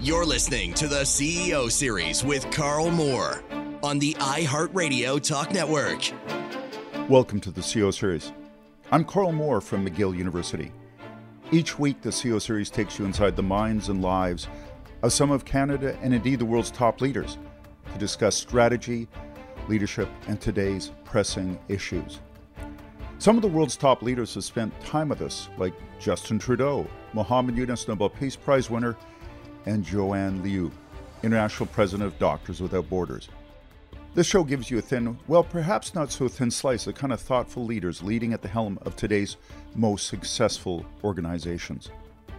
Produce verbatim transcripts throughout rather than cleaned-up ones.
You're listening to the C E O Series with Carl Moore on the iHeartRadio Talk Network. Welcome to the C E O Series. I'm Carl Moore from McGill University. Each week, the C E O Series takes you inside the minds and lives of some of Canada and indeed the world's top leaders to discuss strategy, leadership, and today's pressing issues. Some of the world's top leaders have spent time with us, like Justin Trudeau, Muhammad Yunus Nobel Peace Prize winner, and Joanne Liu, International President of Doctors Without Borders. This show gives you a thin, well, perhaps not so thin slice of kind of thoughtful leaders leading at the helm of today's most successful organizations.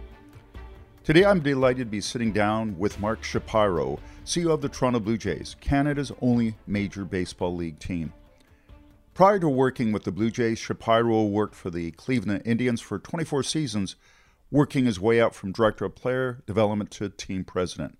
Today, I'm delighted to be sitting down with Mark Shapiro, C E O of the Toronto Blue Jays, Canada's only major baseball league team. Prior to working with the Blue Jays, Shapiro worked for the Cleveland Indians for twenty-four seasons, working his way up from director of player development to team president.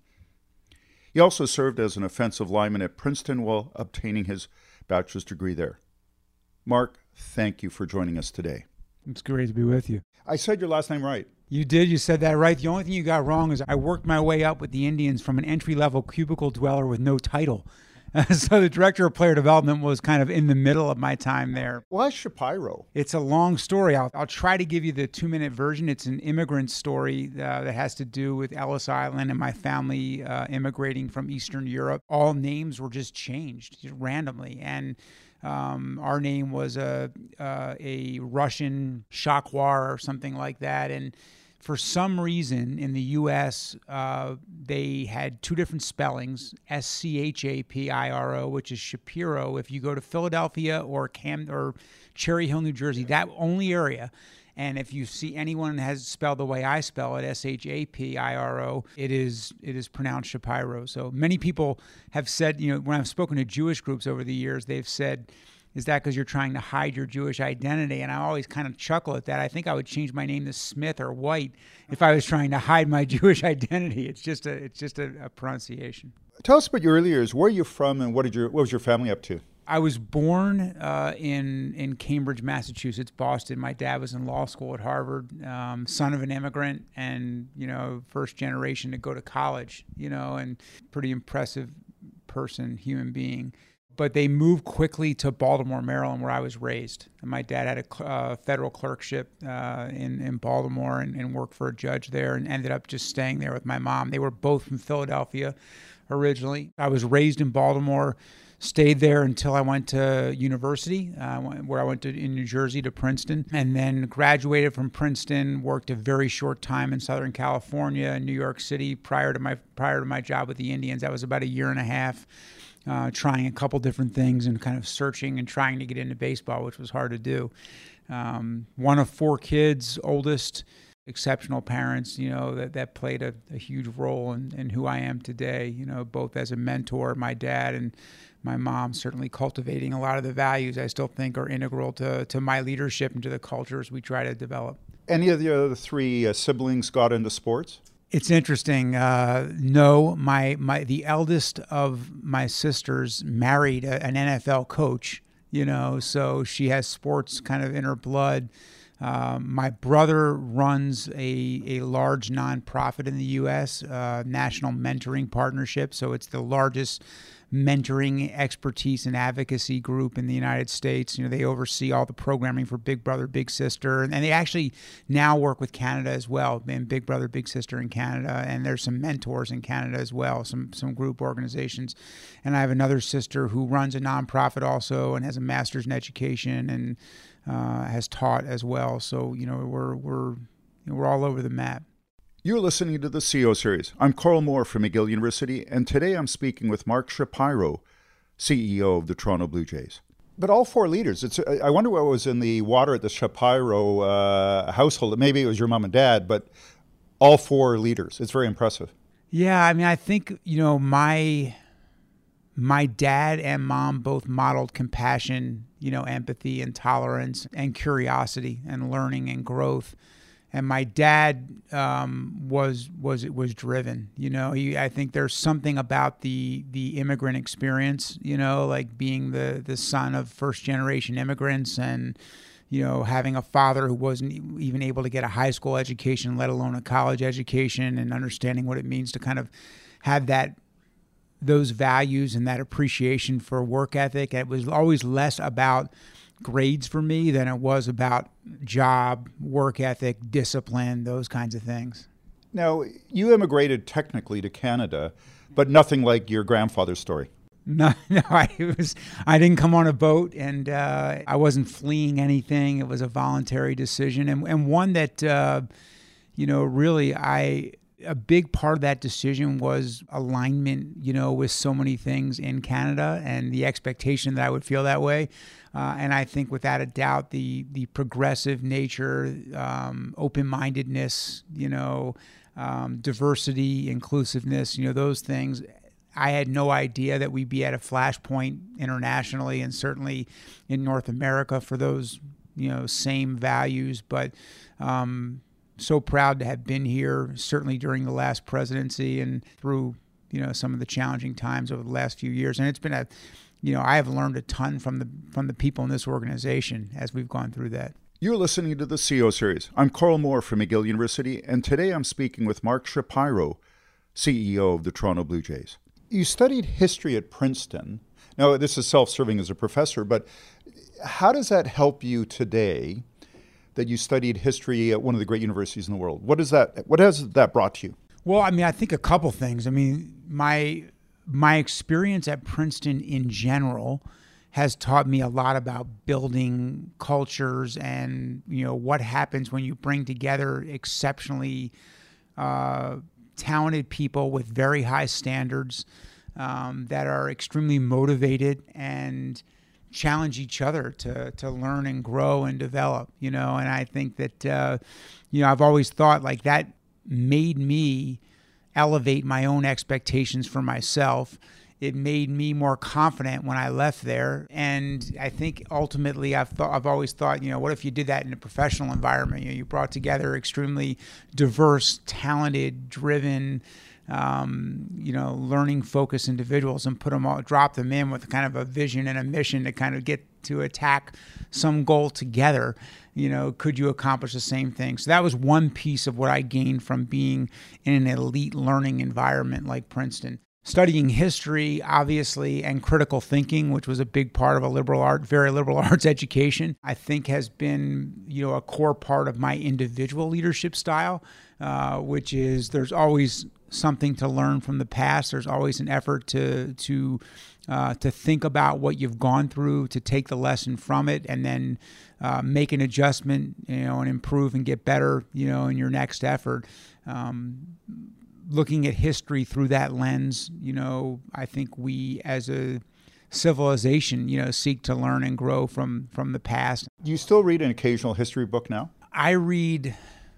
He also served as an offensive lineman at Princeton while obtaining his bachelor's degree there. Mark, thank you for joining us today. It's great to be with you. I said your last name right. You did. You said that right. The only thing you got wrong is I worked my way up with the Indians from an entry-level cubicle dweller with no title. So the director of player development was kind of in the middle of my time there. Why Shapiro? It's a long story. I'll, I'll try to give you the two-minute version. It's an immigrant story uh, that has to do with Ellis Island and my family uh, immigrating from Eastern Europe. All names were just changed just randomly. And um, our name was a, uh, a Russian Shakwar or something like that. And for some reason, in the U S, uh, they had two different spellings, S C H A P I R O, which is Shapiro. If you go to Philadelphia or Cam or Cherry Hill, New Jersey, that only area, and if you see anyone has spelled the way I spell it, S H A P I R O, it is it is pronounced Shapiro. So many people have said, you know, when I've spoken to Jewish groups over the years, they've said, is that because you're trying to hide your Jewish identity? And I always kind of chuckle at that. I think I would change my name to Smith or White if I was trying to hide my Jewish identity. It's just a it's just a, a pronunciation. Tell us about your early years. Where are you from, and what did your what was your family up to? I was born uh, in in Cambridge, Massachusetts, Boston. My dad was in law school at Harvard, um, son of an immigrant, and you know, first generation to go to college. You know, and pretty impressive person, human being. But they moved quickly to Baltimore, Maryland, where I was raised. And my dad had a uh, federal clerkship uh, in, in Baltimore and, and worked for a judge there and ended up just staying there with my mom. They were both from Philadelphia originally. I was raised in Baltimore, stayed there until I went to university, uh, where I went to in New Jersey to Princeton, and then graduated from Princeton, worked a very short time in Southern California and New York City prior to my prior to my job with the Indians. That was about a year and a half. Uh, trying a couple different things and kind of searching and trying to get into baseball, which was hard to do. Um, one of four kids, oldest, exceptional parents, you know, that, that played a, a huge role in, in who I am today, you know, both as a mentor, my dad and my mom certainly cultivating a lot of the values I still think are integral to, to my leadership and to the cultures we try to develop. Any of the other three uh, siblings got into sports? It's interesting. Uh, no, my my the eldest of my sisters married a, an N F L coach, you know, so she has sports kind of in her blood. Um, my brother runs a, a large nonprofit in the U S, uh, National Mentoring Partnership, so it's the largest mentoring expertise and advocacy group in the United States. You know, they oversee all the programming for Big Brother, Big Sister, and, and they actually now work with Canada as well, in Big Brother, Big Sister in Canada, and there's some mentors in Canada as well, some some group organizations. And I have another sister who runs a nonprofit also and has a master's in education and uh, has taught as well. So, you know, we're we're you know, we're all over the map. You're listening to the C E O Series. I'm Carl Moore from McGill University, and today I'm speaking with Mark Shapiro, C E O of the Toronto Blue Jays. But all four leaders, it's, I wonder what was in the water at the Shapiro uh, household. Maybe it was your mom and dad, but all four leaders. It's very impressive. Yeah, I mean, I think, you know, my my dad and mom both modeled compassion, you know, empathy and tolerance and curiosity and learning and growth. And my dad um, was was was driven. You know, he, I think there's something about the the immigrant experience. You know, like being the the son of first generation immigrants, and you know, having a father who wasn't even able to get a high school education, let alone a college education, and understanding what it means to kind of have that, those values and that appreciation for work ethic. It was always less about grades for me than it was about job, work ethic, discipline, those kinds of things. Now, you immigrated technically to Canada, but nothing like your grandfather's story. No, no, I it was. I didn't come on a boat, and uh, I wasn't fleeing anything. It was a voluntary decision, and and one that, uh, you know, really, I a big part of that decision was alignment, you know, with so many things in Canada, and the expectation that I would feel that way. Uh, and I think, without a doubt, the the progressive nature, um, open-mindedness, you know, um, diversity, inclusiveness, you know, those things. I had no idea that we'd be at a flashpoint internationally and certainly in North America for those, you know, same values. But um, so proud to have been here, certainly during the last presidency and through, you know, some of the challenging times over the last few years. And it's been a, you know, I have learned a ton from the from the people in this organization as we've gone through that. You're listening to the C E O Series. I'm Carl Moore from McGill University, and today I'm speaking with Mark Shapiro, C E O of the Toronto Blue Jays. You studied history at Princeton. Now, this is self-serving as a professor, but how does that help you today that you studied history at one of the great universities in the world? What is that? What has that brought to you? Well, I mean, I think a couple things. I mean, my my experience at Princeton in general has taught me a lot about building cultures and, you know, what happens when you bring together exceptionally uh, talented people with very high standards um, that are extremely motivated and challenge each other to to learn and grow and develop, you know. And I think that, uh, you know, I've always thought like that made me elevate my own expectations for myself. It made me more confident when I left there. And I think ultimately I've thought, I've always thought, you know, what if you did that in a professional environment? You know, you brought together extremely diverse, talented, driven, um, you know, learning focused individuals and put them all, drop them in with kind of a vision and a mission to kind of get to attack some goal together. You know, could you accomplish the same thing? So that was one piece of what I gained from being in an elite learning environment like Princeton. Studying history, obviously, and critical thinking, which was a big part of a liberal art, very liberal arts education, I think has been, you know, a core part of my individual leadership style, uh, which is there's always something to learn from the past. There's always an effort to to uh, to think about what you've gone through, to take the lesson from it, and then uh, make an adjustment, you know, and improve and get better, you know, in your next effort. Um, Looking at history through that lens, you know, I think we as a civilization, you know, seek to learn and grow from, from the past. Do you still read an occasional history book now? I read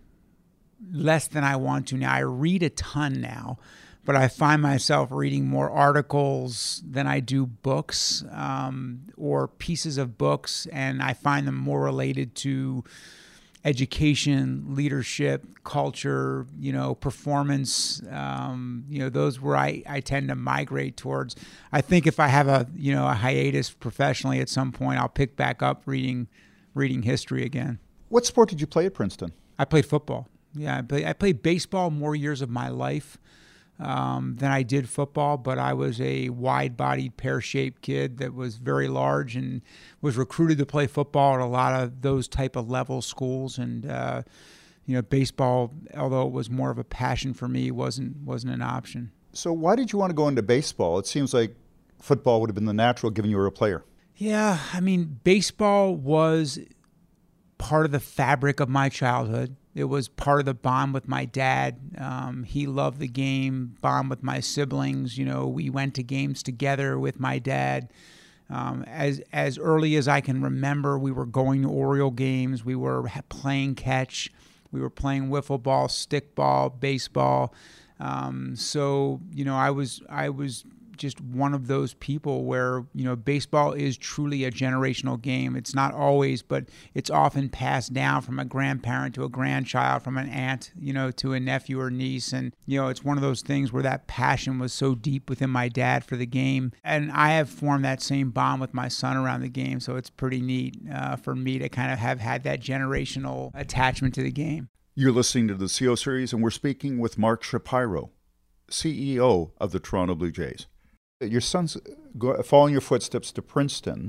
less than I want to now. I read a ton now, but I find myself reading more articles than I do books, um, or pieces of books, and I find them more related to education, leadership, culture, you know, performance, um, you know, those where I, I tend to migrate towards. I think if I have a, you know, a hiatus professionally at some point, I'll pick back up reading reading history again. What sport did you play at Princeton? I played football. Yeah, I, play, I played baseball more years of my life um, than I did football, but I was a wide-bodied, pear-shaped kid that was very large and was recruited to play football at a lot of those type of level schools. And uh, you know, baseball, although it was more of a passion for me, wasn't wasn't an option. So why did you want to go into baseball? It seems like football would have been the natural, given you were a player. Yeah, I mean, baseball was part of the fabric of my childhood. It was part of the bond with my dad. Um, he loved the game, bond with my siblings. You know, we went to games together with my dad. Um, as as early as I can remember, we were going to Oriole games. We were playing catch. We were playing wiffle ball, stick ball, baseball. Um, so, you know, I was I was just one of those people where, you know, baseball is truly a generational game. It's not always, but it's often passed down from a grandparent to a grandchild, from an aunt, you know, to a nephew or niece. And, you know, it's one of those things where that passion was so deep within my dad for the game. And I have formed that same bond with my son around the game. So it's pretty neat uh, for me to kind of have had that generational attachment to the game. You're listening to the C O Series, and we're speaking with Mark Shapiro, C E O of the Toronto Blue Jays. Your son's go, following your footsteps to Princeton,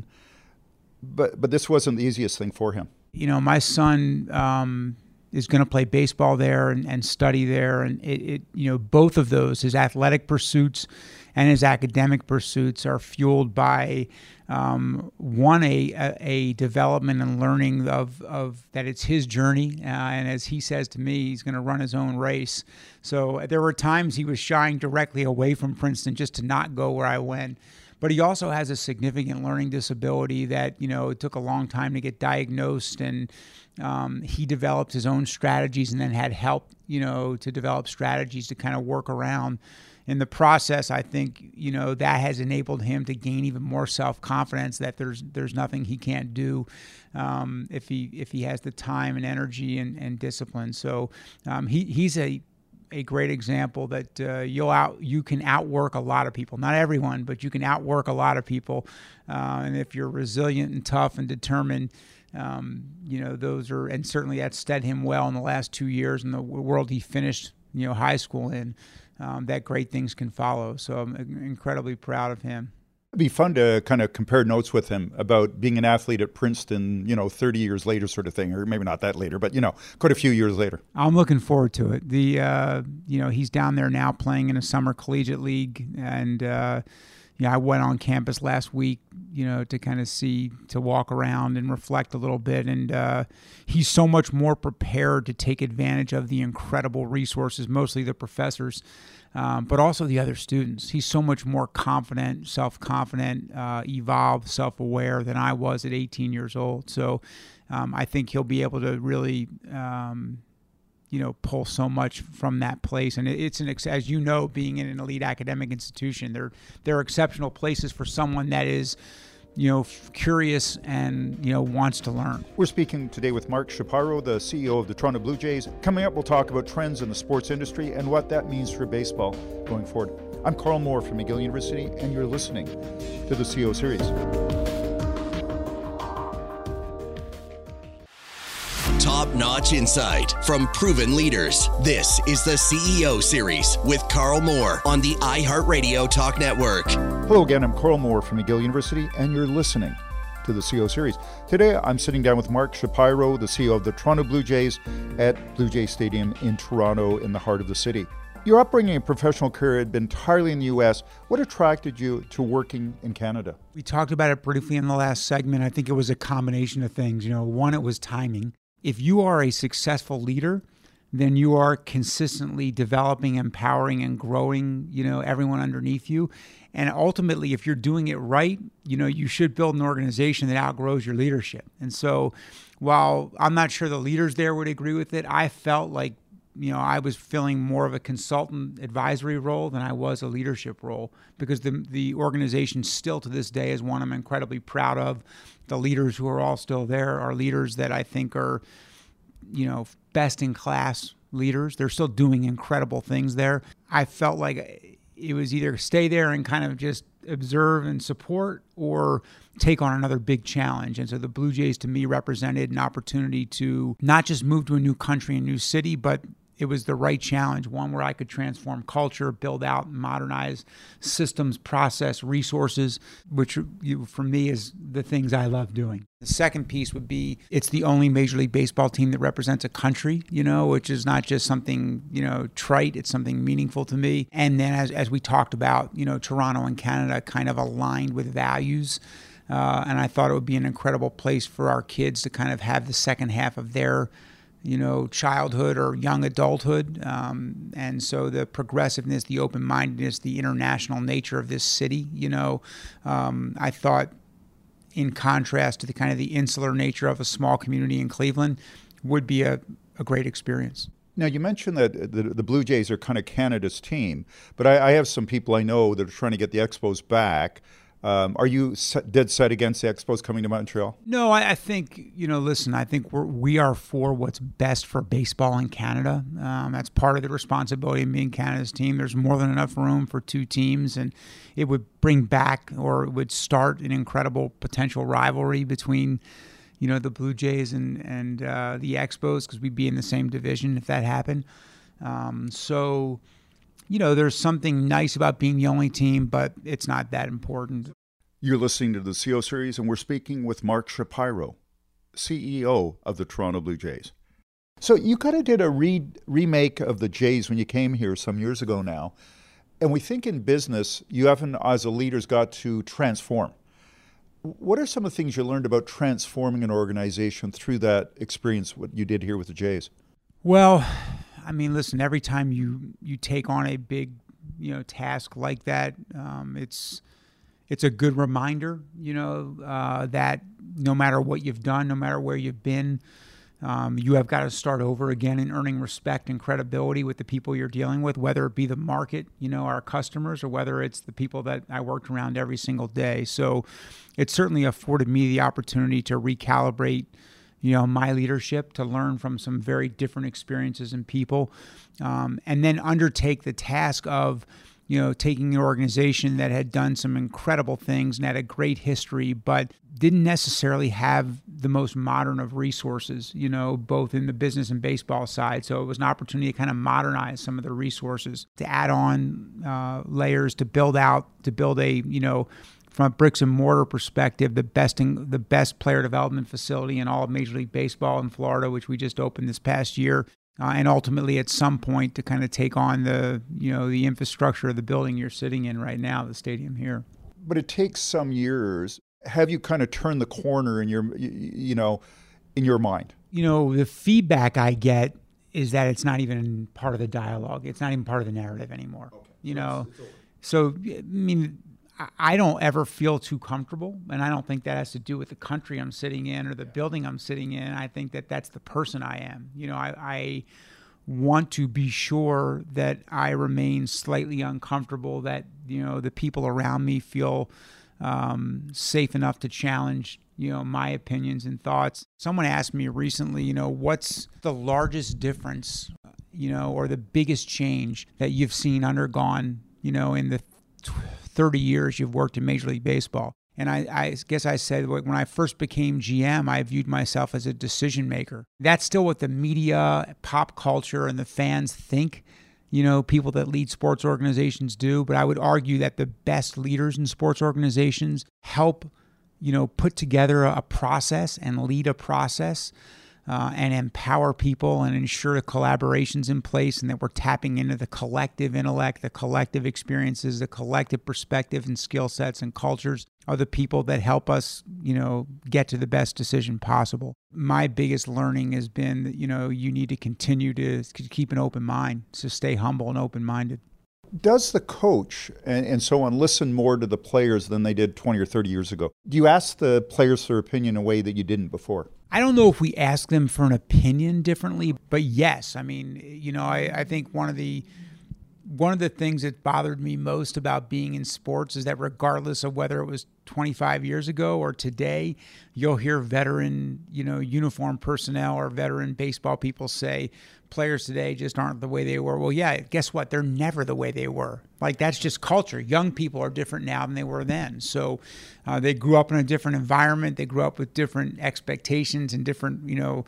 but but this wasn't the easiest thing for him. You know, my son um, is going to play baseball there and, and study there, and it, it you know both of those, his athletic pursuits and his academic pursuits, are fueled by um, one a, a a development and learning of of that it's his journey, uh, and as he says to me, he's going to run his own race. So there were times he was shying directly away from Princeton just to not go where I went. But he also has a significant learning disability that, you know, it took a long time to get diagnosed, and um, he developed his own strategies and then had help, you know, to develop strategies to kind of work around. In the process, I think, you know, that has enabled him to gain even more self-confidence that there's there's nothing he can't do um, if he if he has the time and energy and, and discipline. So um, he he's a a great example that uh, you'll out you can outwork a lot of people. Not everyone, but you can outwork a lot of people. Uh, and if you're resilient and tough and determined, um, you know, those are, and certainly that stead him well in the last two years in the world he finished, you know, high school in. Um, that great things can follow. So I'm incredibly proud of him. It'd be fun to kind of compare notes with him about being an athlete at Princeton, you know, thirty years later sort of thing, or maybe not that later, but, you know, quite a few years later. I'm looking forward to it. The, uh, you know, he's down there now playing in a summer collegiate league. And, uh, yeah, I went on campus last week, you know, to kind of see, to walk around and reflect a little bit. And uh, he's so much more prepared to take advantage of the incredible resources, mostly the professors, um, but also the other students. He's so much more confident, self-confident, uh, evolved, self-aware than I was at eighteen years old. So um, I think he'll be able to really um, you know, pull so much from that place. And it's an, as you know, being in an elite academic institution, they're, they're exceptional places for someone that is, you know, curious and, you know, wants to learn. We're speaking today with Mark Shapiro, the C E O of the Toronto Blue Jays. Coming up, we'll talk about trends in the sports industry and what that means for baseball going forward. I'm Carl Moore from McGill University, and you're listening to the C O Series. Top-notch insight from proven leaders. This is the C E O Series with Carl Moore on the iHeartRadio Talk Network. Hello again, I'm Carl Moore from McGill University, and you're listening to the C O Series. Today, I'm sitting down with Mark Shapiro, the C E O of the Toronto Blue Jays at Blue Jay Stadium in Toronto, in the heart of the city. Your upbringing and professional career had been entirely in the U S. What attracted you to working in Canada? We talked about it briefly in the last segment. I think it was a combination of things. You know, one, it was timing. If you are a successful leader, then you are consistently developing, empowering, and growing, you know, everyone underneath you. And ultimately, if you're doing it right, you know, you should build an organization that outgrows your leadership. And so while I'm not sure the leaders there would agree with it, I felt like, you know, I was filling more of a consultant advisory role than I was a leadership role, because the the organization still to this day is one I'm incredibly proud of. The leaders who are all still there are leaders that I think are, you know, best in class leaders. They're still doing incredible things there. I felt like it was either stay there and kind of just observe and support, or take on another big challenge. And so the Blue Jays to me represented an opportunity to not just move to a new country, a new city, but it was the right challenge, one where I could transform culture, build out and modernize systems, process, resources, which for me is the things I love doing. The second piece would be it's the only Major League Baseball team that represents a country, you know, which is not just something, you know, trite. It's something meaningful to me. And then as, as we talked about, you know, Toronto and Canada kind of aligned with values. Uh, and I thought it would be an incredible place for our kids to kind of have the second half of their you know, childhood or young adulthood. Um, and so the progressiveness, the open-mindedness, the international nature of this city, you know, um, I thought in contrast to the kind of the insular nature of a small community in Cleveland would be a, a great experience. Now, you mentioned that the, the Blue Jays are kind of Canada's team, but I, I have some people I know that are trying to get the Expos back. Um, are you set, dead set against the Expos coming to Montreal? No, I, I think, you know, listen, I think we're, we are for what's best for baseball in Canada. Um, that's part of the responsibility of being Canada's team. There's more than enough room for two teams, and it would bring back, or it would start an incredible potential rivalry between, you know, the Blue Jays and, and uh, the Expos, because we'd be in the same division if that happened. Um, so... You know, there's something nice about being the only team, but it's not that important. You're listening to the C O Series, and we're speaking with Mark Shapiro, C E O of the Toronto Blue Jays. So you kind of did a re- remake of the Jays when you came here some years ago now. And we think in business, you haven't, as a leader, got to transform. What are some of the things you learned about transforming an organization through that experience, what you did here with the Jays? Well, I mean, listen, every time you, you take on a big, you know, task like that, um, it's it's a good reminder, you know, uh, that no matter what you've done, no matter where you've been, um, you have got to start over again in earning respect and credibility with the people you're dealing with, whether it be the market, you know, our customers, or whether it's the people that I worked around every single day. So it certainly afforded me the opportunity to recalibrate, you know, my leadership, to learn from some very different experiences and people, um, and then undertake the task of, you know, taking an organization that had done some incredible things and had a great history, but didn't necessarily have the most modern of resources, you know, both in the business and baseball side. So it was an opportunity to kind of modernize some of the resources, to add on uh, layers, to build out, to build a, you know, from a bricks and mortar perspective, the best in, the best player development facility in all of Major League Baseball in Florida, which we just opened this past year, uh, and ultimately at some point to kind of take on the, you know, the infrastructure of the building you're sitting in right now, the stadium here. But it takes some years. Have you kind of turned the corner in your, you know, in your mind? You know, the feedback I get is that it's not even part of the dialogue. It's not even part of the narrative anymore. Okay. You so know, it's, it's so I mean. I don't ever feel too comfortable, and I don't think that has to do with the country I'm sitting in or the building I'm sitting in. I think that that's the person I am. You know, I, I want to be sure that I remain slightly uncomfortable, that, you know, the people around me feel um, safe enough to challenge, you know, my opinions and thoughts. Someone asked me recently, you know, what's the largest difference, you know, or the biggest change that you've seen undergone, you know, in the thirty years you've worked in Major League Baseball. And I, I guess I said, when I first became G M, I viewed myself as a decision maker. That's still what the media, pop culture, and the fans think, you know, people that lead sports organizations do. But I would argue that the best leaders in sports organizations help, you know, put together a process and lead a process Uh, and empower people and ensure the collaboration's in place, and that we're tapping into the collective intellect, the collective experiences, the collective perspective and skill sets and cultures of the people that help us, you know, get to the best decision possible. My biggest learning has been that, you know, you need to continue to keep an open mind, to stay humble and open-minded. Does the coach and, and so on listen more to the players than they did twenty or thirty years ago? Do you ask the players their opinion in a way that you didn't before? I don't know if we ask them for an opinion differently, but yes. I mean, you know, I, I think one of the one of the things that bothered me most about being in sports is that regardless of whether it was twenty-five years ago or today, you'll hear veteran, you know, uniform personnel or veteran baseball people say players today just aren't the way they were. Well, yeah, guess what? They're never the way they were. Like, that's just culture. Young people are different now than they were then. So uh, they grew up in a different environment. They grew up with different expectations and different, you know,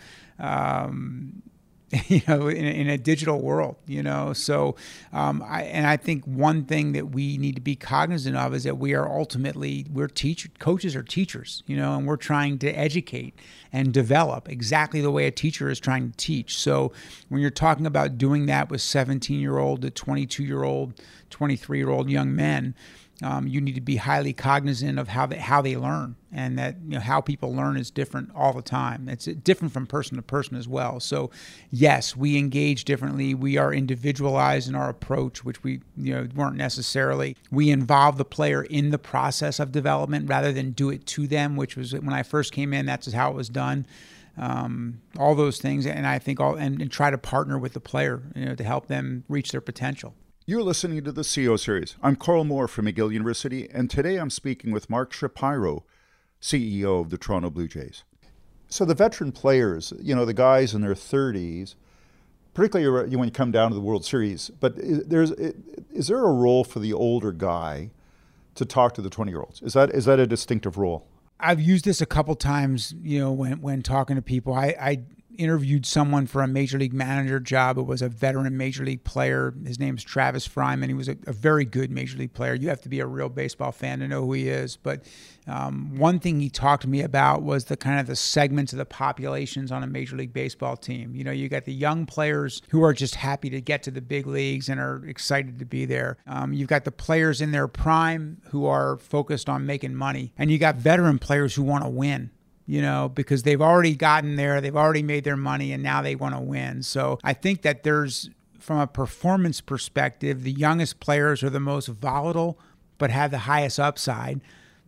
um, you know, in, in a digital world, you know. So, um, I, and I think one thing that we need to be cognizant of is that we are ultimately, we're teachers, coaches are teachers, you know, and we're trying to educate and develop exactly the way a teacher is trying to teach. So when you're talking about doing that with seventeen-year-old to twenty-two-year-old, twenty-three-year-old young men, Um, you need to be highly cognizant of how they, how they learn, and that, you know, how people learn is different all the time. It's different from person to person as well. So yes, we engage differently. We are individualized in our approach, which we, you know, weren't necessarily. We involve the player in the process of development rather than do it to them, which was when I first came in, that's how it was done. um, all those things. And I think all and, and try to partner with the player, you know, to help them reach their potential. You're listening to the C E O Series. I'm Carl Moore from McGill University, and today I'm speaking with Mark Shapiro, C E O of the Toronto Blue Jays. So the veteran players, you know, the guys in their thirties, particularly when you come down to the World Series, but there's is there a role for the older guy to talk to the twenty-year-olds? Is that is that a distinctive role? I've used this a couple times, you know, when when talking to people. I, I interviewed someone for a major league manager job. It was a veteran major league player. His name's Travis Fryman. He was a, a very good major league player. You have to be a real baseball fan to know who he is. But um, one thing he talked to me about was the kind of the segments of the populations on a major league baseball team. You know, you got the young players who are just happy to get to the big leagues and are excited to be there. Um, you've got the players in their prime who are focused on making money. And you got veteran players who want to win, you know, because they've already gotten there, they've already made their money, and now they want to win. So I think that there's, from a performance perspective, the youngest players are the most volatile, but have the highest upside.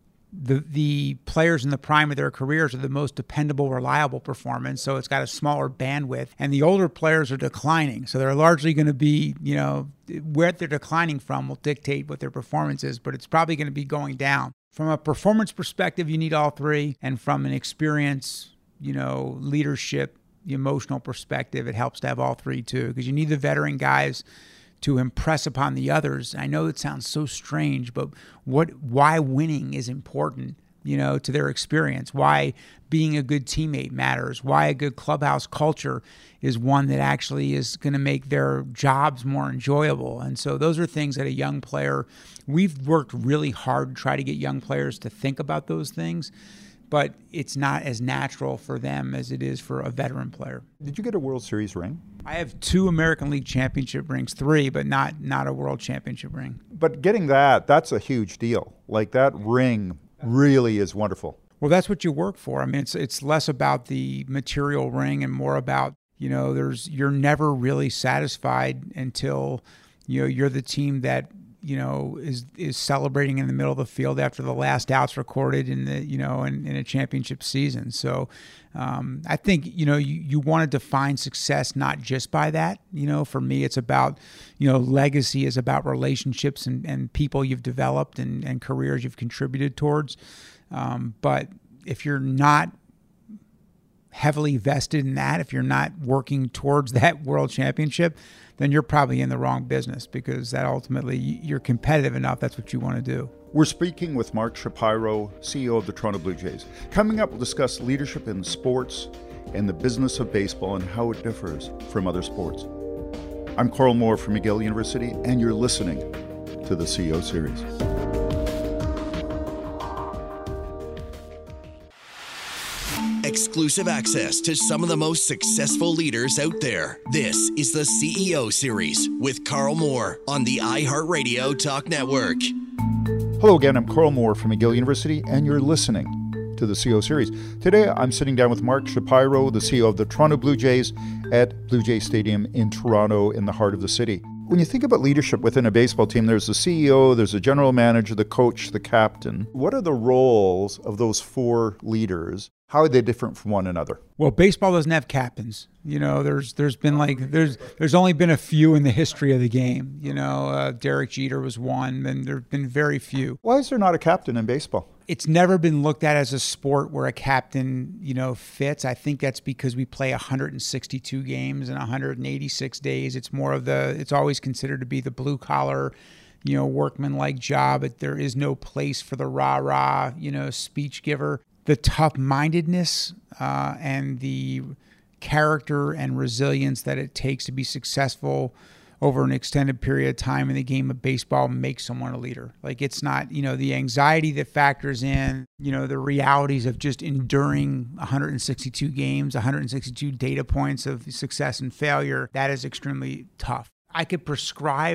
The the players in the prime of their careers are the most dependable, reliable performance, so it's got a smaller bandwidth. And the older players are declining, so they're largely going to be, you know, where they're declining from will dictate what their performance is, but it's probably going to be going down. From a performance perspective, you need all three. And from an experience, you know, leadership, the emotional perspective, it helps to have all three too, because you need the veteran guys to impress upon the others. I know it sounds so strange, but what, why winning is important, you know, to their experience, why being a good teammate matters, why a good clubhouse culture is one that actually is going to make their jobs more enjoyable. And so those are things that a young player, we've worked really hard to try to get young players to think about those things, but it's not as natural for them as it is for a veteran player. Did you get a World Series ring? I have two American League Championship rings, three, but not not a World Championship ring. But getting that, that's a huge deal. Like that ring really is wonderful. Well, that's what you work for. I mean, it's it's less about the material ring and more about, you know, there's you're never really satisfied until, you know, you're the team that, you know, is is celebrating in the middle of the field after the last out's recorded in the, you know, in, in a championship season. So um, I think, you know, you, you want to define success not just by that. You know, for me, it's about, you know, legacy is about relationships and, and people you've developed and, and careers you've contributed towards. Um, but if you're not heavily vested in that, if you're not working towards that world championship, then you're probably in the wrong business, because that ultimately you're competitive enough. That's what you want to do. We're speaking with Mark Shapiro, C E O of the Toronto Blue Jays. Coming up, we'll discuss leadership in sports and the business of baseball and how it differs from other sports. I'm Carl Moore from McGill University, and you're listening to the C E O Series. Exclusive access to some of the most successful leaders out there. This is the C E O Series with Carl Moore on the iHeartRadio Talk Network. Hello again, I'm Carl Moore from McGill University, and you're listening to the C E O Series. Today, I'm sitting down with Mark Shapiro, the C E O of the Toronto Blue Jays at Blue Jay Stadium in Toronto, in the heart of the city. When you think about leadership within a baseball team, there's the C E O, there's the general manager, the coach, the captain. What are the roles of those four leaders? How are they different from one another? Well, baseball doesn't have captains. You know, there's there's been like there's there's only been a few in the history of the game. You know, uh, Derek Jeter was one, and there've been very few. Why is there not a captain in baseball? It's never been looked at as a sport where a captain, you know, fits. I think that's because we play one hundred sixty-two games in one hundred eighty-six days. It's more of the, it's always considered to be the blue collar, you know, workman-like job. But there is no place for the rah-rah, you know, speech giver. The tough-mindedness uh, and the character and resilience that it takes to be successful over an extended period of time in the game of baseball makes someone a leader. Like, it's not, you know, the anxiety that factors in, you know, the realities of just enduring one hundred sixty-two games, one hundred sixty-two data points of success and failure. That is extremely tough. I could prescribe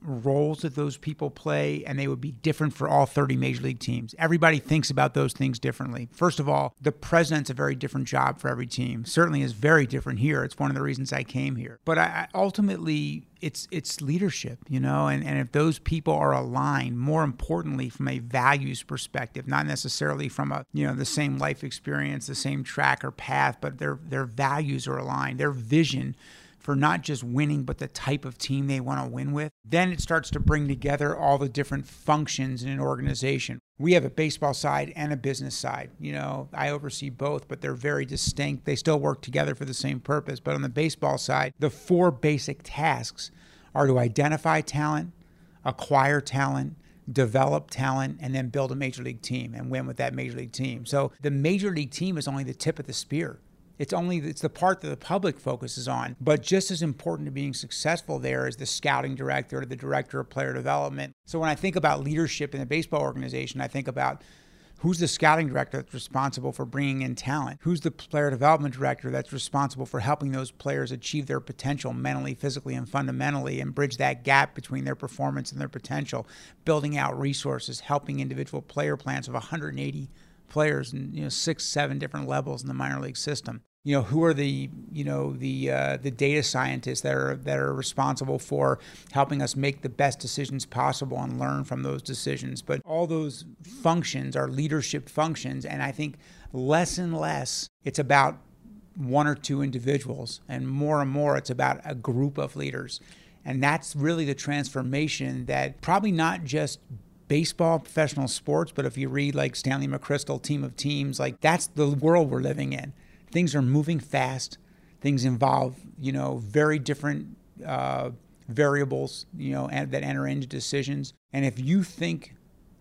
roles that those people play, and they would be different for all thirty major league teams. Everybody thinks about those things differently. First of all, the president's a very different job for every team. Certainly is very different here. It's one of the reasons I came here. But I, ultimately, it's it's leadership, you know, and, and if those people are aligned, more importantly, from a values perspective, not necessarily from a, you know, the same life experience, the same track or path, but their their values are aligned, their vision for not just winning, but the type of team they want to win with, then it starts to bring together all the different functions in an organization. We have a baseball side and a business side. You know, I oversee both, but they're very distinct. They still work together for the same purpose. But on the baseball side, the four basic tasks are to identify talent, acquire talent, develop talent, and then build a major league team and win with that major league team. So the major league team is only the tip of the spear. It's only it's the part that the public focuses on. But just as important to being successful there is the scouting director, the director of player development. So when I think about leadership in the baseball organization, I think about who's the scouting director that's responsible for bringing in talent? Who's the player development director that's responsible for helping those players achieve their potential mentally, physically, and fundamentally, and bridge that gap between their performance and their potential, building out resources, helping individual player plans of one hundred eighty players and, you know, six, seven different levels in the minor league system. You know, who are the, you know, the uh, the data scientists that are that are responsible for helping us make the best decisions possible and learn from those decisions. But all those functions are leadership functions, and I think less and less it's about one or two individuals, and more and more it's about a group of leaders. And that's really the transformation that probably not just baseball, professional sports, but if you read like Stanley McChrystal, Team of Teams, like that's the world we're living in. Things are moving fast. Things involve, you know, very different uh, variables, you know, and, that enter into decisions. And if you think,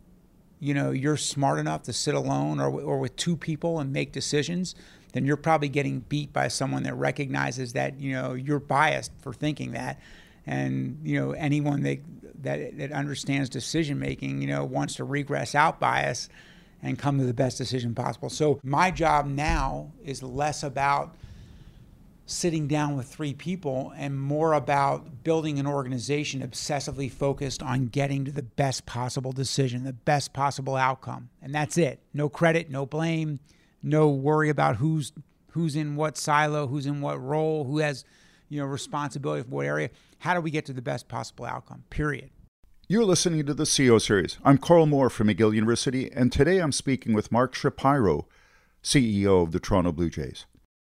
you know, you're smart enough to sit alone or, or with two people and make decisions, then you're probably getting beat by someone that recognizes that, you know, you're biased for thinking that. And, you know, anyone that, that, that understands decision making, you know, wants to regress out bias and come to the best decision possible. So my job now is less about sitting down with three people and more about building an organization obsessively focused on getting to the best possible decision, the best possible outcome. And that's it. No credit, no blame, no worry about who's who's in what silo, who's in what role, who has, you know, responsibility for what area. How do we get to the best possible outcome? Period. You're listening to the C E O Series. I'm Carl Moore from McGill University, and today I'm speaking with Mark Shapiro, C E O of the Toronto Blue Jays.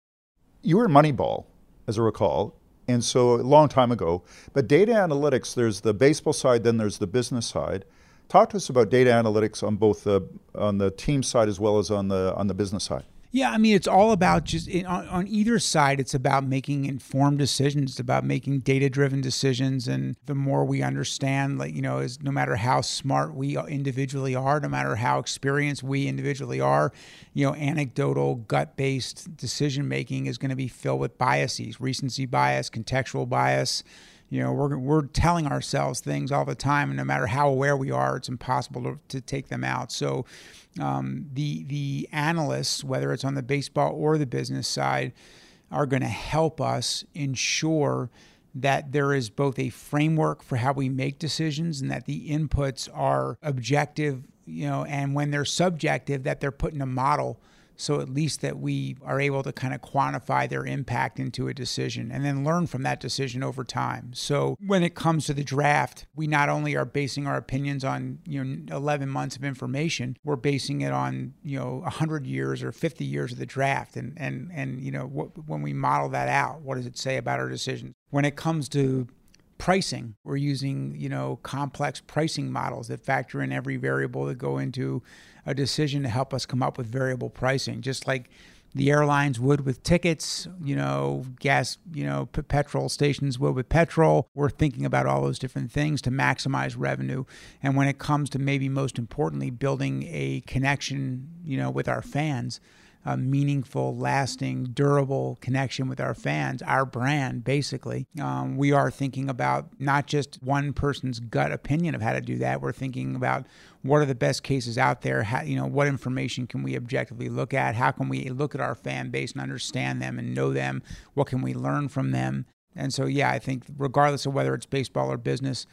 You were Moneyball, as I recall, and so a long time ago. But data analytics, there's the baseball side, then there's the business side. Talk to us about data analytics on both the on the team side as well as on the on the business side. Yeah, I mean, it's all about just on, on either side, it's about making informed decisions. It's about making data-driven decisions. And the more we understand, like, you know, is no matter how smart we individually are, no matter how experienced we individually are, you know, anecdotal, gut-based decision-making is going to be filled with biases, recency bias, contextual bias. You know, we're we're telling ourselves things all the time, and no matter how aware we are, it's impossible to, to take them out. So um, the the analysts, whether it's on the baseball or the business side, are going to help us ensure that there is both a framework for how we make decisions and that the inputs are objective, you know, and when they're subjective, that they're put in a model. So at least that we are able to kind of quantify their impact into a decision and then learn from that decision over time. So when it comes to the draft, we not only are basing our opinions on, you know, eleven months of information, we're basing it on, you know, one hundred years or fifty years of the draft. And, and, and you know, what, when we model that out, what does it say about our decisions? When it comes to pricing, we're using, you know, complex pricing models that factor in every variable that go into a decision to help us come up with variable pricing, just like the airlines would with tickets, you know, gas, you know, p- petrol stations would with petrol. We're thinking about all those different things to maximize revenue. And when it comes to maybe most importantly, building a connection, you know, with our fans, a meaningful, lasting, durable connection with our fans, our brand, basically. Um, we are thinking about not just one person's gut opinion of how to do that. We're thinking about what are the best cases out there? How, you know, what information can we objectively look at? How can we look at our fan base and understand them and know them? What can we learn from them? And so, yeah, I think regardless of whether it's baseball or business,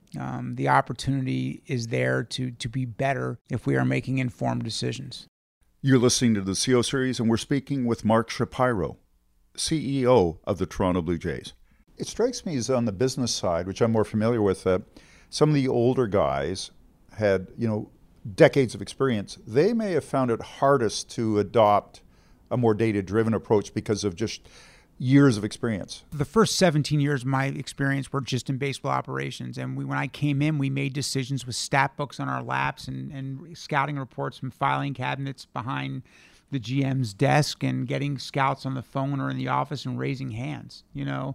Um, the opportunity is there to to be better if we are making informed decisions. You're listening to the C E O Series, and we're speaking with Mark Shapiro, C E O of the Toronto Blue Jays. It strikes me as on the business side, which I'm more familiar with, uh, some of the older guys had, you know, decades of experience. They may have found it hardest to adopt a more data-driven approach because of just years of experience. The first seventeen years of my experience were just in baseball operations. And we, when I came in, we made decisions with stat books on our laps and, and scouting reports from filing cabinets behind the G M's desk and getting scouts on the phone or in the office and raising hands, you know.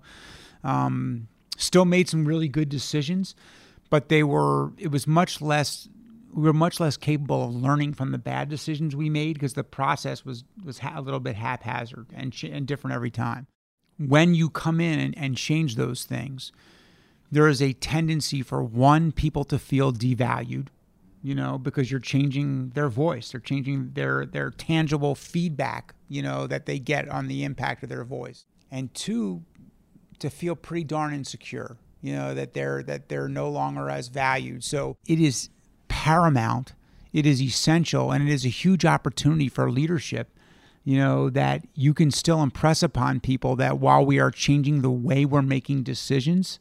Um, still made some really good decisions, but they were, it was much less, we were much less capable of learning from the bad decisions we made because the process was, was ha- a little bit haphazard and, ch- and different every time. When you come in and, and change those things, there is a tendency for one, people to feel devalued, you know, because you're changing their voice. They're changing their, their tangible feedback, you know, that they get on the impact of their voice. And two, to feel pretty darn insecure, you know, that they're, that they're no longer as valued. So it is paramount, it is essential, and it is a huge opportunity for leadership, you know, that you can still impress upon people that while we are changing the way we're making decisions,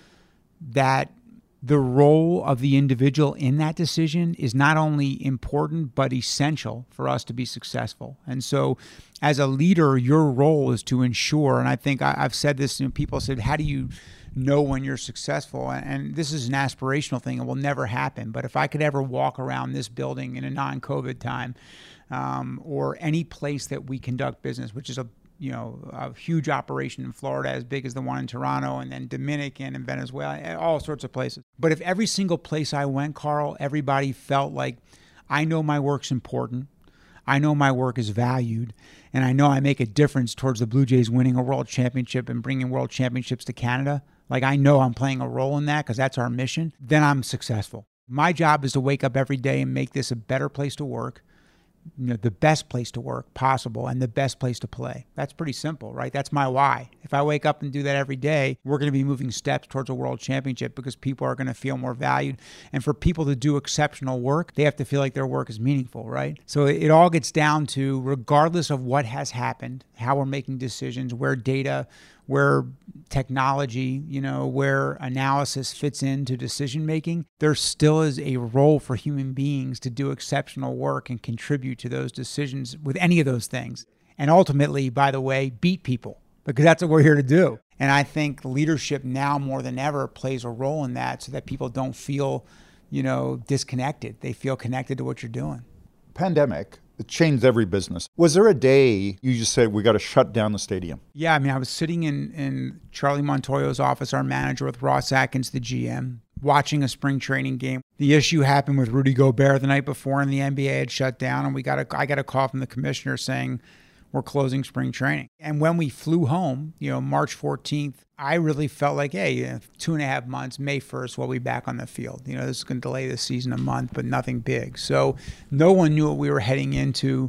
that the role of the individual in that decision is not only important, but essential for us to be successful. And so as a leader, your role is to ensure, and I think I, I've said this, you know, people said, how do you know when you're successful? And this is an aspirational thing. It will never happen. But if I could ever walk around this building in a non-COVID time, um, or any place that we conduct business, which is a you know, a huge operation in Florida as big as the one in Toronto, and then Dominican and Venezuela, all sorts of places. But if every single place I went, Carl, everybody felt like, I know my work's important, I know my work is valued, and I know I make a difference towards the Blue Jays winning a world championship and bringing world championships to Canada, like I know I'm playing a role in that because that's our mission, then I'm successful. My job is to wake up every day and make this a better place to work, you know, the best place to work possible and the best place to play. That's pretty simple, right? That's my why. If I wake up and do that every day, we're going to be moving steps towards a world championship because people are going to feel more valued. And for people to do exceptional work, they have to feel like their work is meaningful, right? So it all gets down to, regardless of what has happened, how we're making decisions, where data, where technology, you know, where analysis fits into decision making, there still is a role for human beings to do exceptional work and contribute to those decisions with any of those things. And ultimately, by the way, beat people, because that's what we're here to do. And I think leadership now more than ever plays a role in that, so that people don't feel, you know, disconnected. They feel connected to what you're doing. Pandemic, it changed every business. Was there a day you just said, we got to shut down the stadium? Yeah, I mean, I was sitting in, in Charlie Montoyo's office, our manager, with Ross Atkins, the G M, watching a spring training game. The issue happened with Rudy Gobert the night before, and the N B A had shut down, and we got a, I got a call from the commissioner saying, we're closing spring training. And when we flew home, you know, March fourteenth, I really felt like, hey, two and a half months, May first, we'll be back on the field. You know, this is going to delay the season a month, but nothing big. So no one knew what we were heading into.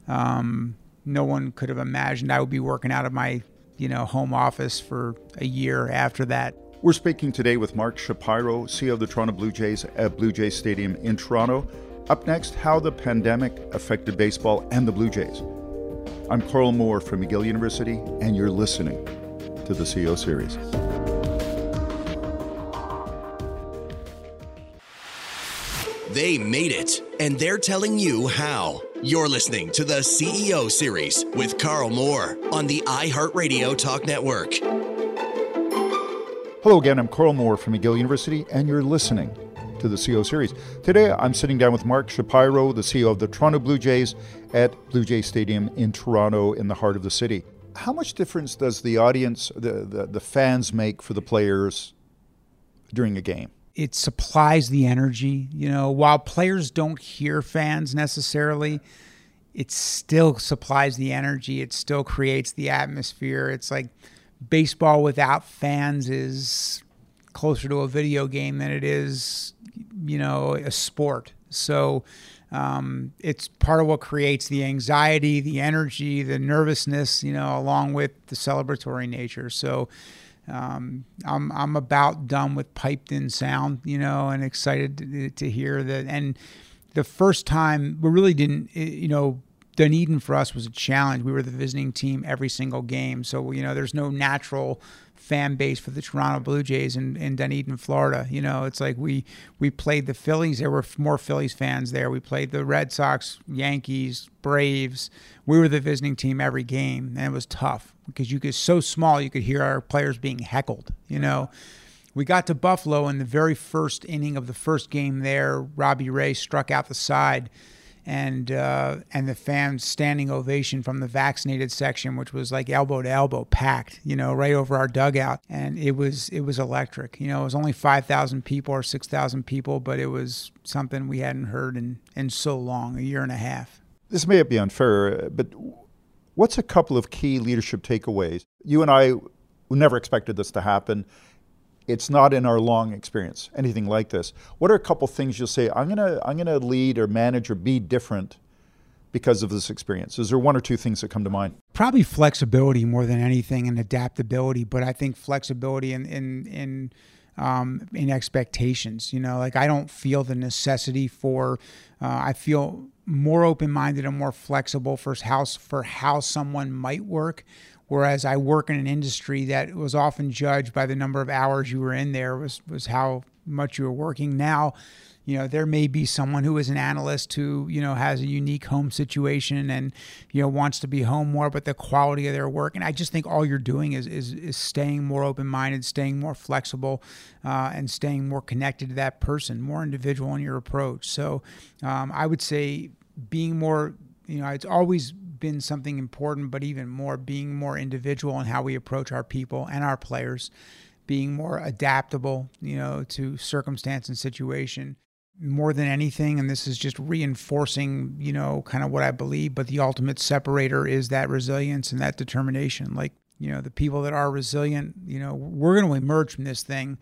Um, no one could have imagined I would be working out of my, you know, home office for a year after that. We're speaking today with Mark Shapiro, C E O of the Toronto Blue Jays at Blue Jays Stadium in Toronto. Up next, how the pandemic affected baseball and the Blue Jays. I'm Carl Moore from McGill University, and you're listening to the C E O Series. They made it, and they're telling you how. You're listening to the C E O Series with Carl Moore on the iHeartRadio Talk Network. Hello again, I'm Carl Moore from McGill University, and you're listening to the C E O Series. Today, I'm sitting down with Mark Shapiro, the C E O of the Toronto Blue Jays at Blue Jay Stadium in Toronto, in the heart of the city. How much difference does the audience, the, the, the fans make for the players during a game? It supplies the energy. You know, while players don't hear fans necessarily, it still supplies the energy. It still creates the atmosphere. It's like baseball without fans is closer to a video game than it is, you know, a sport. So um, it's part of what creates the anxiety, the energy, the nervousness, you know, along with the celebratory nature. So Um, I'm I'm about done with piped in sound, you know, and excited to, to hear that. And the first time we really didn't, you know, Dunedin for us was a challenge. We were the visiting team every single game. So, you know, there's no natural fan base for the Toronto Blue Jays in, in Dunedin, Florida. You know, it's like we we played the Phillies. There were more Phillies fans there. We played the Red Sox, Yankees, Braves. We were the visiting team every game, and it was tough because you could so small you could hear our players being heckled, you know. We got to Buffalo in the very first inning of the first game there. Robbie Ray struck out the side, and uh, and the fans standing ovation from the vaccinated section, which was like elbow to elbow, packed, you know, right over our dugout. And it was it was electric. You know, it was only five thousand people or six thousand people, but it was something we hadn't heard in, in so long, a year and a half. This may be unfair, but what's a couple of key leadership takeaways? You and I never expected this to happen. It's not in our long experience, anything like this. What are a couple things you'll say, I'm gonna I'm gonna lead or manage or be different because of this experience? Is there one or two things that come to mind? Probably flexibility more than anything, and adaptability. But I think flexibility in in in um, in expectations. You know, like I don't feel the necessity for. Uh, I feel more open-minded and more flexible for how for how someone might work. Whereas I work in an industry that was often judged by the number of hours you were in there was, was how much you were working. Now, you know, there may be someone who is an analyst who, you know, has a unique home situation and, you know, wants to be home more, but the quality of their work. And I just think all you're doing is is, is staying more open-minded, staying more flexible, uh, and staying more connected to that person, more individual in your approach. So um, I would say being more, you know, it's always been something important, but even more being more individual in how we approach our people and our players, being more adaptable, you know, to circumstance and situation more than anything. And this is just reinforcing, you know, kind of what I believe, but the ultimate separator is that resilience and that determination. Like, you know, the people that are resilient, you know, we're going to emerge from this thing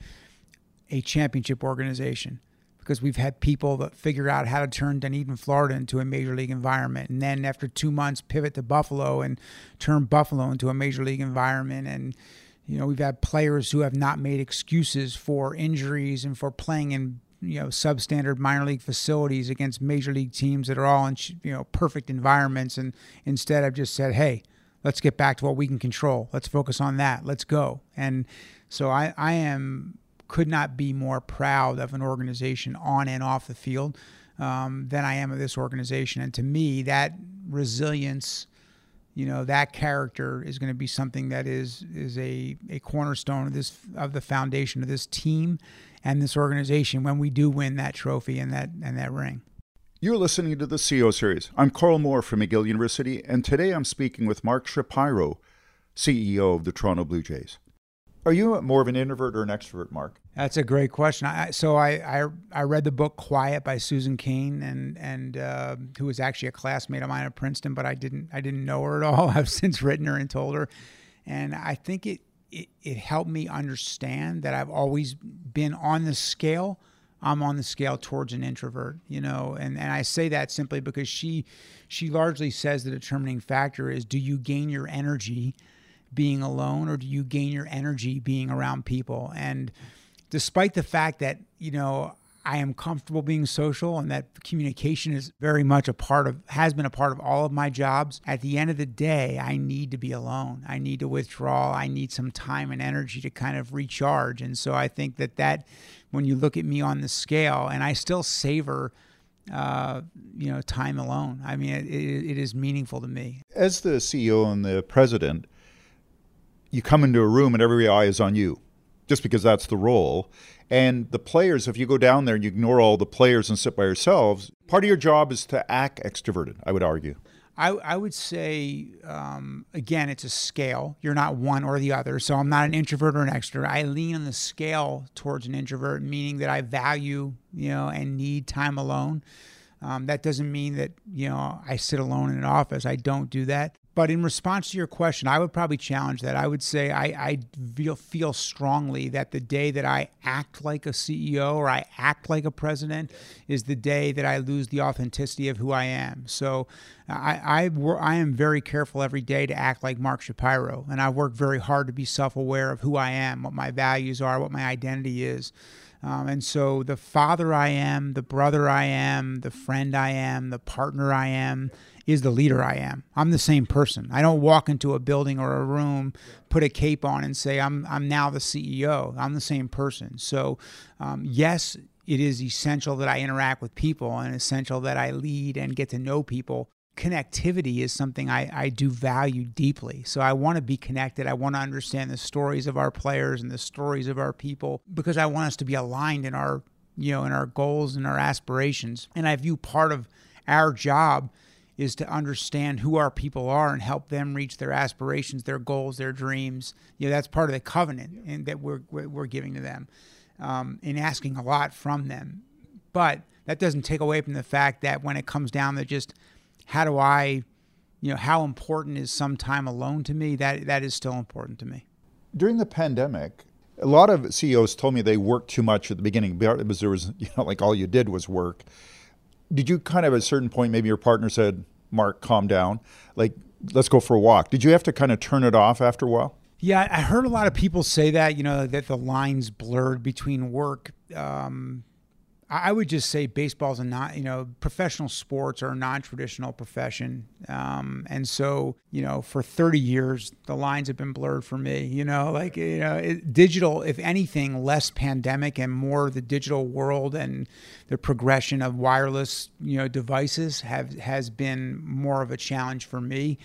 a championship organization, because we've had people that figure out how to turn Dunedin, Florida into a major league environment. And then after two months, pivot to Buffalo and turn Buffalo into a major league environment. And, you know, we've had players who have not made excuses for injuries and for playing in, you know, substandard minor league facilities against major league teams that are all in, you know, perfect environments. And instead I've just said, hey, let's get back to what we can control. Let's focus on that. Let's go. And so I, I am... could not be more proud of an organization on and off the field um, than I am of this organization. And to me, that resilience, you know, that character is going to be something that is is a, a cornerstone of this of the foundation of this team and this organization when we do win that trophy and that and that ring. You're listening to the C E O Series. I'm Carl Moore from McGill University, and today I'm speaking with Mark Shapiro, C E O of the Toronto Blue Jays. Are you more of an introvert or an extrovert, Mark? That's a great question. I, so I, I I read the book Quiet by Susan Cain, and and uh, who was actually a classmate of mine at Princeton, but I didn't I didn't know her at all. I've since written her and told her, and I think it it, it helped me understand that I've always been on the scale. I'm on the scale towards an introvert, you know, and, and I say that simply because she she largely says the determining factor is, do you gain your energy being alone, or do you gain your energy being around people? And despite the fact that, you know, I am comfortable being social and that communication is very much a part of, has been a part of all of my jobs, at the end of the day, I need to be alone. I need to withdraw. I need some time and energy to kind of recharge. And so I think that that, when you look at me on the scale, and I still savor uh, you know, time alone. I mean, it, it, it is meaningful to me. As the C E O and the president, you come into a room and every eye is on you, just because that's the role. And the players, if you go down there and you ignore all the players and sit by yourselves, part of your job is to act extroverted, I would argue. I, I would say, um, again, it's a scale. You're not one or the other. So I'm not an introvert or an extrovert. I lean on the scale towards an introvert, meaning that I value, you know, and need time alone. Um, that doesn't mean that, you know, I sit alone in an office. I don't do that. But in response to your question, I would probably challenge that. I would say I, I feel, feel strongly that the day that I act like a C E O or I act like a president is the day that I lose the authenticity of who I am. So I, I, I am very careful every day to act like Mark Shapiro, and I work very hard to be self-aware of who I am, what my values are, what my identity is. Um, and so the father I am, the brother I am, the friend I am, the partner I am, is the leader I am. I'm the same person. I don't walk into a building or a room, put a cape on and say, I'm I'm now the C E O. I'm the same person. So um, yes, it is essential that I interact with people and essential that I lead and get to know people. Connectivity is something I, I do value deeply. So I want to be connected. I want to understand the stories of our players and the stories of our people because I want us to be aligned in our, you know, in our goals and our aspirations. And I view part of our job is to understand who our people are and help them reach their aspirations, their goals, their dreams. You know, that's part of the covenant and that we're we're giving to them, um, and asking a lot from them. But that doesn't take away from the fact that when it comes down to just how do I, you know, how important is some time alone to me? That that is still important to me. During the pandemic, a lot of C E Os told me they worked too much at the beginning because there was, you know, like all you did was work. Did you kind of at a certain point, maybe your partner said, Mark, calm down, like, let's go for a walk. Did you have to kind of turn it off after a while? Yeah, I heard a lot of people say that, you know, that the lines blurred between work. Um, I would just say baseball's a not, you know, professional sports are a non-traditional profession. Um, and so, you know, for thirty years, the lines have been blurred for me, you know, like, you know, it, digital, if anything, less pandemic and more the digital world and the progression of wireless, you know, devices have, has been more of a challenge for me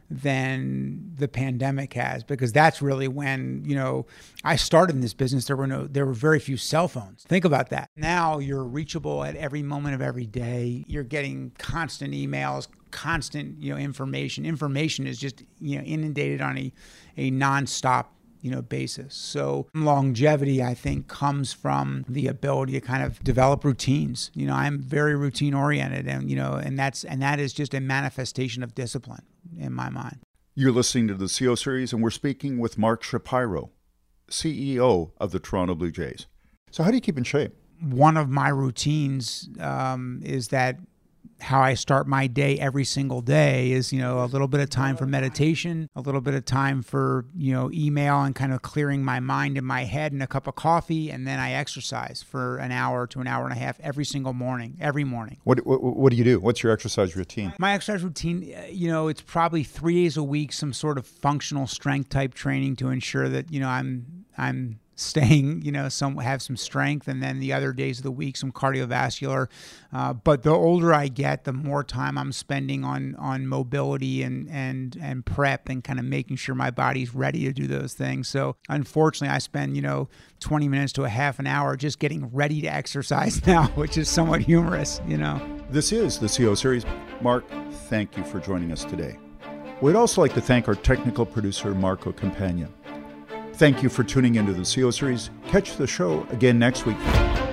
than the pandemic has, because that's really when, you know, I started in this business. There were no, there were very few cell phones. Think about that. Now you're reachable at every moment of every day. You're getting constant emails, constant, you know, information. Information is just, you know, inundated on a, a nonstop, you know, basis. So longevity, I think, comes from the ability to kind of develop routines. You know, I'm very routine oriented, and, you know, and that's, and that is just a manifestation of discipline in my mind. You're listening to the C E O Series, and we're speaking with Mark Shapiro, C E O of the Toronto Blue Jays. So how do you keep in shape? One of my routines um, is that how I start my day every single day is, you know, a little bit of time for meditation, a little bit of time for, you know, email and kind of clearing my mind and my head, and a cup of coffee. And then I exercise for an hour to an hour and a half every single morning, every morning. What, what, what do you do? What's your exercise routine? My exercise routine, you know, it's probably three days a week, some sort of functional strength type training to ensure that, you know, I'm, I'm, staying, you know, some have some strength, and then the other days of the week, some cardiovascular. Uh, but the older I get, the more time I'm spending on on mobility and and and prep and kind of making sure my body's ready to do those things. So unfortunately, I spend, you know, twenty minutes to a half an hour just getting ready to exercise now, which is somewhat humorous, you know. This is the C E O Series. Mark, thank you for joining us today. We'd also like to thank our technical producer, Marco Campagna. Thank you for tuning into the C E O Series. Catch the show again next week.